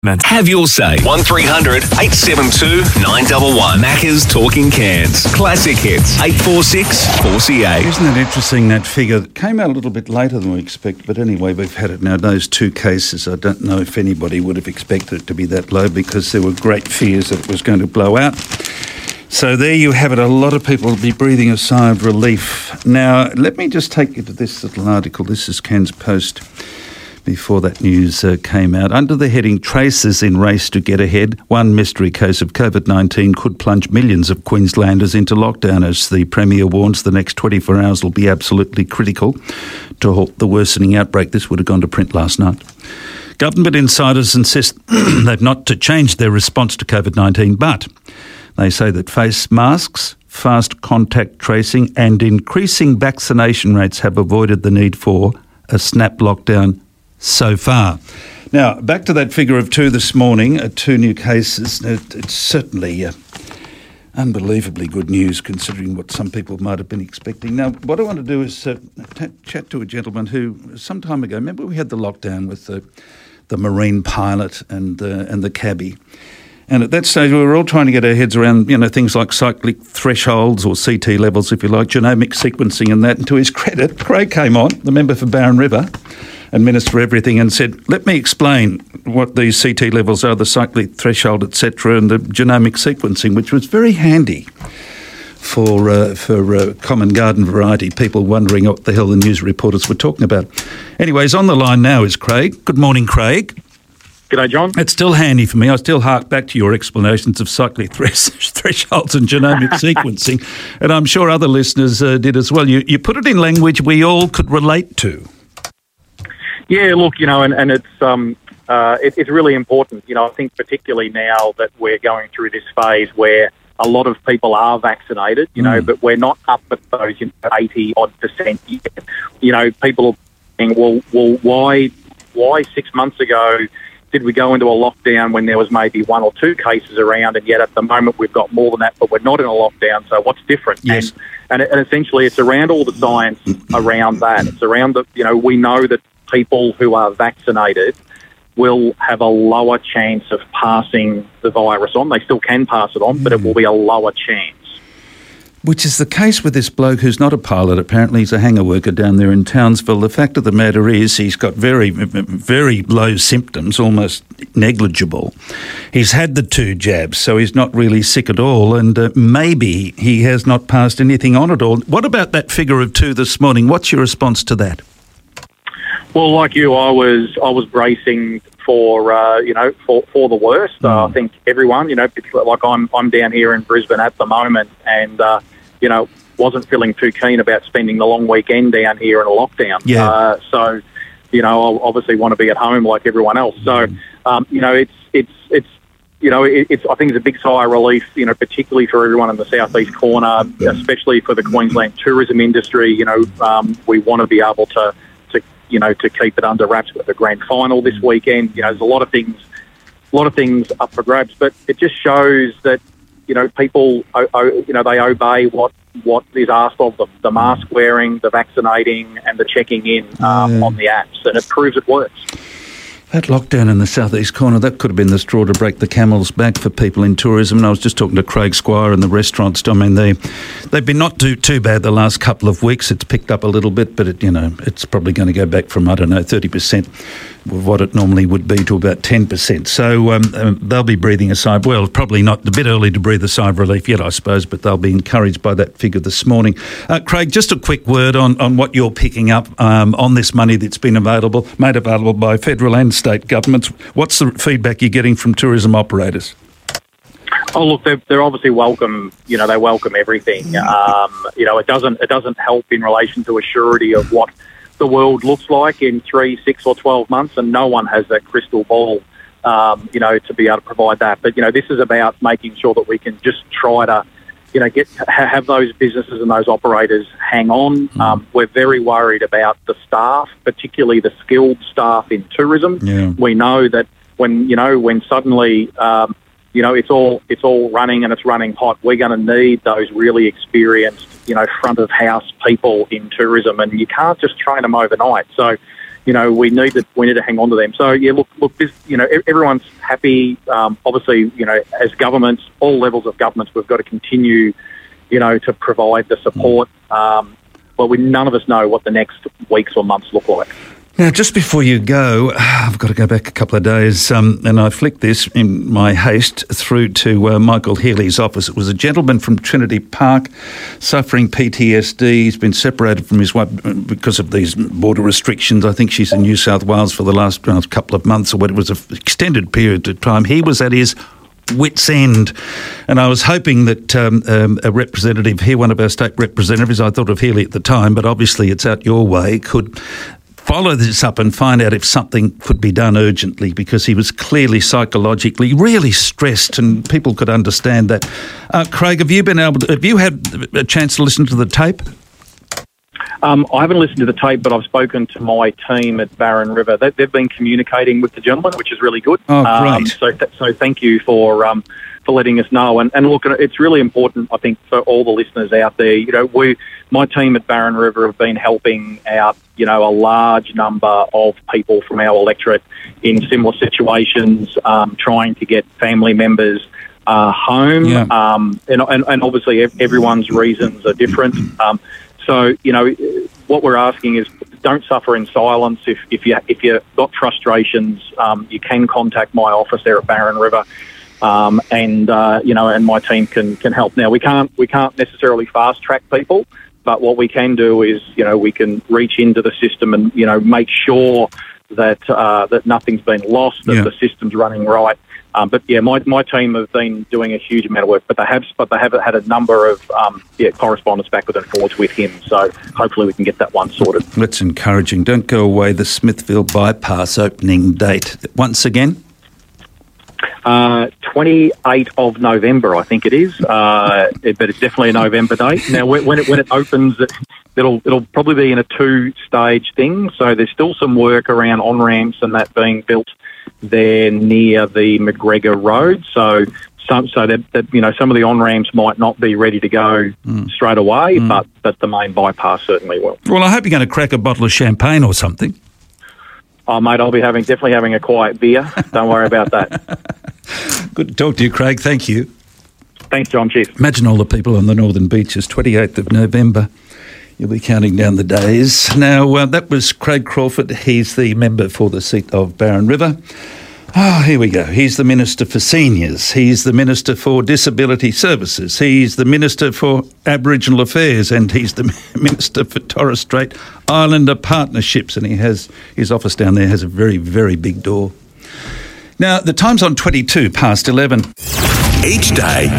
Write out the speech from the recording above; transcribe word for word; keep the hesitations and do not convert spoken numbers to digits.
Have your say. one three hundred eight seven two nine one one. Macca's Talking Cairns. Classic hits. eight four six four C A. Isn't it interesting, that figure that came out a little bit later than we expected, but anyway, we've had it now. Those two cases, I don't know if anybody would have expected it to be that low because there were great fears that it was going to blow out. So there you have it. A lot of people will be breathing a sigh of relief. Now, let me just take you to this little article. This is Cairns Post. Before that news uh, came out. Under the heading Traces in Race to Get Ahead, one mystery case of COVID nineteen could plunge millions of Queenslanders into lockdown, as the Premier warns the next twenty-four hours will be absolutely critical to halt the worsening outbreak. This would have gone to print last night. Government insiders insist they've not to change their response to COVID nineteen, but they say that face masks, fast contact tracing and increasing vaccination rates have avoided the need for a snap lockdown so far. Now, back to that figure of two this morning, uh, two new cases. It, it's certainly uh, unbelievably good news considering what some people might have been expecting. Now, what I want to do is uh, t- chat to a gentleman who, some time ago, remember we had the lockdown with the, the marine pilot and, uh, and the cabbie. And at that stage, we were all trying to get our heads around, you know, things like cyclic thresholds or C T levels, if you like, genomic sequencing and that. And to his credit, Craig came on, the member for Barron River and Minister for Everything, and said, let me explain what these C T levels are, the cyclic threshold, et cetera, and the genomic sequencing, which was very handy for uh, for uh, common garden variety, people wondering what the hell the news reporters were talking about. Anyways, on the line now is Craig. Good morning, Craig. G'day, John. It's still handy for me. I still hark back to your explanations of cyclic thres- thresholds and genomic sequencing, and I'm sure other listeners uh, did as well. You, you put it in language we all could relate to. Yeah, look, you know, and, and it's um, uh, it, it's really important. You know, I think particularly now that we're going through this phase where a lot of people are vaccinated, you know, mm. but we're not up at those you know, eighty odd percent yet. You know, people are saying, well, well, why, why six months ago did we go into a lockdown when there was maybe one or two cases around, and yet at the moment we've got more than that, but we're not in a lockdown, so what's different? Yes. And, and, and essentially it's around all the science around that. It's around the, you know, we know that people who are vaccinated will have a lower chance of passing the virus on. They still can pass it on, mm. but it will be a lower chance. Which is the case with this bloke who's not a pilot. Apparently he's a hangar worker down there in Townsville. The fact of the matter is he's got very, very low symptoms, almost negligible. He's had the two jabs, so he's not really sick at all, and uh, maybe he has not passed anything on at all. What about that figure of two this morning? What's your response to that? Well, like you, I was I was bracing for uh, you know for, for the worst. Mm. Uh, I think everyone, you know, like I'm I'm down here in Brisbane at the moment, and uh, you know, wasn't feeling too keen about spending the long weekend down here in a lockdown. Yeah. Uh, so, you know, I obviously want to be at home like everyone else. So, mm. um, you know, it's it's it's you know, it, it's I think it's a big sigh of relief, you know, particularly for everyone in the southeast corner, especially for the Queensland tourism industry. You know, um, we want to be able to. you know, to keep it under wraps with the grand final this weekend. You know, there's a lot of things, a lot of things up for grabs, but it just shows that, you know, people, o- o- you know, they obey what, what is asked of them, the mask wearing, the vaccinating and the checking in um, yeah. on the apps, and it proves it works. That lockdown in the southeast corner, that could have been the straw to break the camel's back for people in tourism. And I was just talking to Craig Squire and the restaurants. I mean, they, they've been not too, too bad the last couple of weeks. It's picked up a little bit, but, it, you know, it's probably going to go back from, I don't know, thirty percent of what it normally would be to about ten percent. So um, um, they'll be breathing a sigh. Well, probably not a bit early to breathe a sigh of relief yet, I suppose, but they'll be encouraged by that figure this morning. Uh, Craig, just a quick word on, on what you're picking up um, on this money that's been available, made available by federal and state governments. What's the feedback you're getting from tourism operators? Oh, look, they're, they're obviously welcome. You know, they welcome everything. Um, you know, it doesn't it doesn't help in relation to a surety of what the world looks like in three, six, or twelve months, and no one has that crystal ball. Um, you know, to be able to provide that. But you know, this is about making sure that we can just try to, you know, get have those businesses and those operators hang on. Mm. Um, we're very worried about the staff, particularly the skilled staff in tourism. Yeah. We know that when you know when suddenly um, you know it's all it's all running and it's running hot, we're going to need those really experienced, you know, front of house people in tourism, and you can't just train them overnight. So, you know, we need to we need to hang on to them. So yeah, look, look, this, you know, everyone's happy. Um, obviously, you know, as governments, all levels of governments, we've got to continue, you know, to provide the support. Um, but we none of us know what the next weeks or months look like. Now, just before you go, I've got to go back a couple of days, um, and I flicked this in my haste through to uh, Michael Healy's office. It was a gentleman from Trinity Park suffering P T S D. He's been separated from his wife because of these border restrictions. I think she's in New South Wales for the last uh, couple of months, or what it was an extended period of time. He was at his wit's end, and I was hoping that um, um, a representative here, one of our state representatives, I thought of Healy at the time, but obviously it's out your way, could follow this up and find out if something could be done urgently, because he was clearly psychologically really stressed, and people could understand that. Uh, Craig, have you been able to, have you had a chance to listen to the tape? Um, I haven't listened to the tape, but I've spoken to my team at Barron River. They, they've been communicating with the gentleman, which is really good. Oh, great. Um, so, th- so thank you for um, for letting us know. And, and look, it's really important, I think, for all the listeners out there. You know, we, my team at Barron River have been helping out, you know, a large number of people from our electorate in similar situations, um, trying to get family members uh, home. Yeah. Um, and, and, and obviously, everyone's reasons are different. Um, So, you know, what we're asking is don't suffer in silence. If, if, you, if you've got frustrations, um, you can contact my office there at Barron River, um, and, uh, you know, and my team can, can help. Now, we can't, we can't necessarily fast-track people, but what we can do is, you know, we can reach into the system and, you know, make sure that uh, that nothing's been lost, that yeah. the system's running right. Um, but yeah, my, my team have been doing a huge amount of work, but they have but they have had a number of um, yeah correspondence backwards and forwards with him. So hopefully we can get that one sorted. That's encouraging. Don't go away. The Smithville bypass opening date once again. Uh, twenty-eighth of November, I think it is, uh, it, but it's definitely a November date. Now, when, when it when it opens, it, it'll it'll probably be in a two-stage thing. So there's still some work around on ramps and that being built there near the McGregor Road. So some so that, that you know some of the on ramps might not be ready to go mm. straight away, mm. but but the main bypass certainly will. Well, I hope you're going to crack a bottle of champagne or something. Oh, mate, I'll be having definitely having a quiet beer. Don't worry about that. Good to talk to you, Craig. Thank you. Thanks, John. Cheers. Imagine all the people on the northern beaches, twenty-eighth of November. You'll be counting down the days. Now, uh, that was Craig Crawford. He's the member for the seat of Barron River. Oh, here we go. He's the Minister for Seniors. He's the Minister for Disability Services. He's the Minister for Aboriginal Affairs, and he's the Minister for Torres Strait Islander Partnerships, and he has his office down there has a very, very big door. Now, the time's on twenty-two past eleven. Each day,